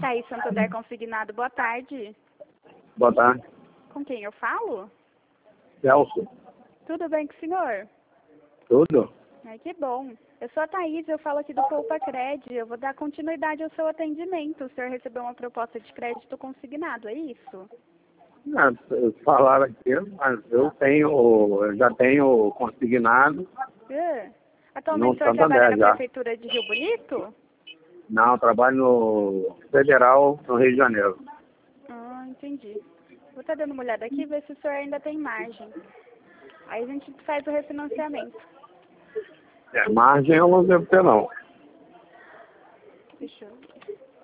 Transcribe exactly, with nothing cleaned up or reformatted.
Thaís Santander Consignado, boa tarde. Boa tarde. Com quem eu falo? Celso. Tudo bem com o senhor? Tudo? Ai, que bom. Eu sou a Thaís, eu falo aqui do Poupa Cred. Eu vou dar continuidade ao seu atendimento. O senhor recebeu uma proposta de crédito consignado, é isso? Não, falaram aqui, mas eu tenho, eu já tenho consignado É. no Atualmente o senhor Santander trabalha na já. Prefeitura de Rio Bonito? Não, eu trabalho no Federal, no Rio de Janeiro. Ah, entendi. Vou estar dando uma olhada aqui e ver se o senhor ainda tem margem. Aí a gente faz o refinanciamento. É, margem eu não devo ter, não. Deixa eu ver.